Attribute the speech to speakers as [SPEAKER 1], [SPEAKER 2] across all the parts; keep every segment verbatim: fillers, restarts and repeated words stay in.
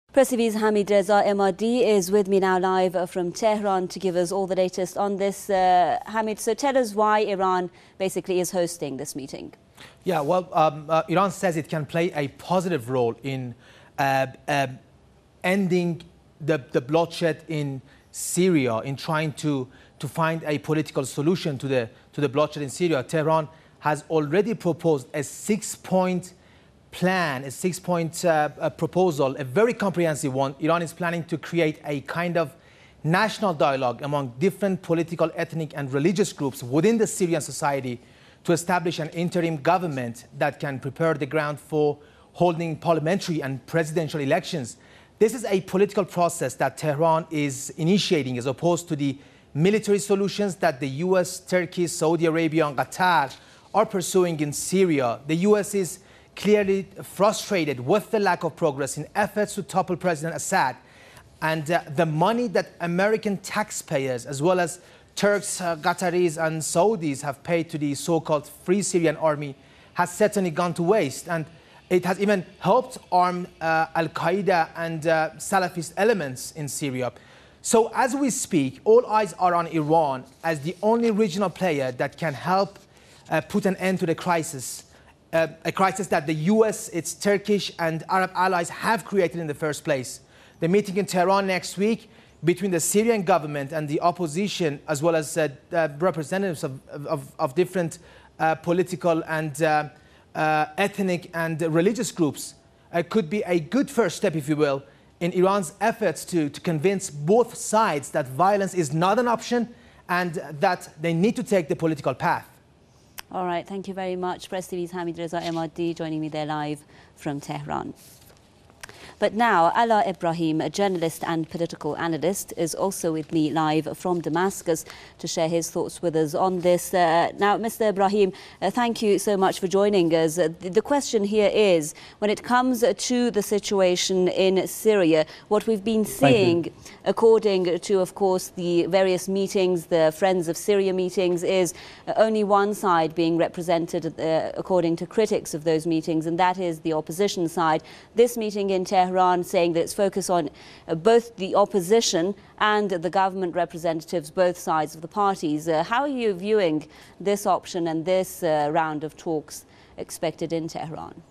[SPEAKER 1] Press T V's Hamid Reza M R D is with me now live from Tehran to give us all the latest on this. Uh, Hamid, so tell us why Iran basically is hosting this meeting.
[SPEAKER 2] Yeah, well, um, uh, Iran says it can play a positive role in uh, uh, ending the, the bloodshed in Syria, in trying to, to find a political solution to the, to the bloodshed in Syria. Tehran has already proposed a six-point plan, a six-point uh, a proposal, a very comprehensive one. Iran is planning to create a kind of national dialogue among different political, ethnic and religious groups within the Syrian society to establish an interim government that can prepare the ground for holding parliamentary and presidential elections. This is a political process that Tehran is initiating as opposed to the military solutions that the U S, Turkey, Saudi Arabia and Qatar are pursuing in Syria. The U S is clearly frustrated with the lack of progress in efforts to topple President Assad. And uh, the money that American taxpayers, as well as Turks, uh, Qataris and Saudis have paid to the so-called Free Syrian Army has certainly gone to waste. And it has even helped arm uh, Al-Qaeda and uh, Salafist elements in Syria. So as we speak, all eyes are on Iran as the only regional player that can help uh, put an end to the crisis. Uh, a crisis that the U S, its Turkish and Arab allies have created in the first place. The meeting in Tehran next week between the Syrian government and the opposition, as well as uh, uh, representatives of, of, of different uh, political and uh, uh, ethnic and religious groups, uh, could be a good first step, if you will, in Iran's efforts to, to convince both sides that violence is not an option and that they need to take the political path.
[SPEAKER 1] All right, thank you very much. Press T V's Hamid Reza M R D joining me there live from Tehran. But now, Ala Ibrahim, a journalist and political analyst, is also with me live from Damascus to share his thoughts with us on this. Uh, now, Mister Ibrahim, uh, thank you so much for joining us. Uh, the, the question here is, when it comes to the situation in Syria, what we've been seeing, according to, of course, the various meetings, the Friends of Syria meetings, is uh, only one side being represented, uh, according to critics of those meetings, and that is the opposition side. This meeting in Tehran Tehran saying that it's focused on uh, both the opposition and the government representatives, both sides of the parties. Uh, how are you viewing this option and this uh, round of talks expected in Tehran?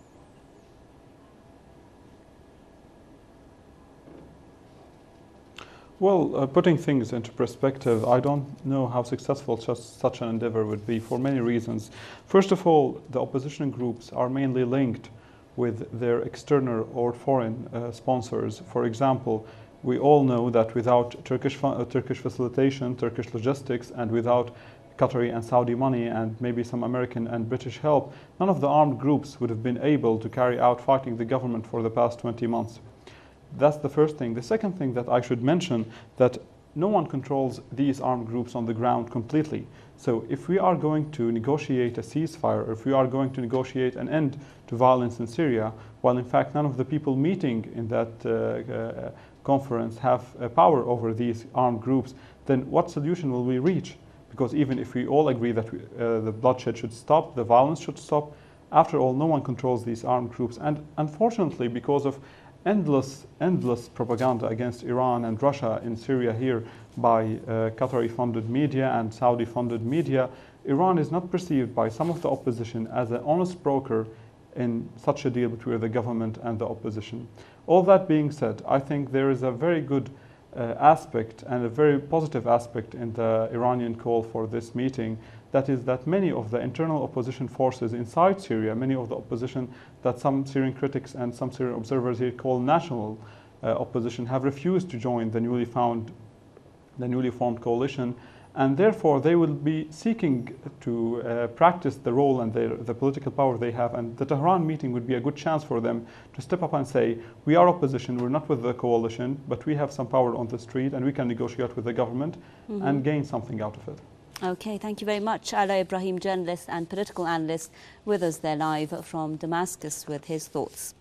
[SPEAKER 3] Well, uh, putting things into perspective, I don't know how successful just such an endeavor would be for many reasons. First of all, the opposition groups are mainly linked with their external or foreign uh, sponsors. For example, we all know that without Turkish, uh, Turkish facilitation, Turkish logistics, and without Qatari and Saudi money and maybe some American and British help, none of the armed groups would have been able to carry out fighting the government for the past twenty months. That's the first thing. The second thing that I should mention, that no one controls these armed groups on the ground completely. So if we are going to negotiate a ceasefire, or if we are going to negotiate an end to violence in Syria, while in fact none of the people meeting in that uh, uh, conference have uh, power over these armed groups, then what solution will we reach? Because even if we all agree that we, uh, the bloodshed should stop, the violence should stop, after all, no one controls these armed groups. And unfortunately, because of endless, endless propaganda against Iran and Russia in Syria here by uh, Qatari-funded media and Saudi-funded media, Iran is not perceived by some of the opposition as an honest broker in such a deal between the government and the opposition. All that being said, I think there is a very good uh, aspect and a very positive aspect in the Iranian call for this meeting. That is that many of the internal opposition forces inside Syria, many of the opposition that some Syrian critics and some Syrian observers here call national uh, opposition, have refused to join the newly found, the newly formed coalition, and therefore they will be seeking to uh, practice the role and their, the political power they have. And the Tehran meeting would be a good chance for them to step up and say, we are opposition, we're not with the coalition, but we have some power on the street and we can negotiate with the government mm-hmm. and gain something out of it.
[SPEAKER 1] Okay, thank you very much. Ala Ibrahim, journalist and political analyst, with us there live from Damascus with his thoughts.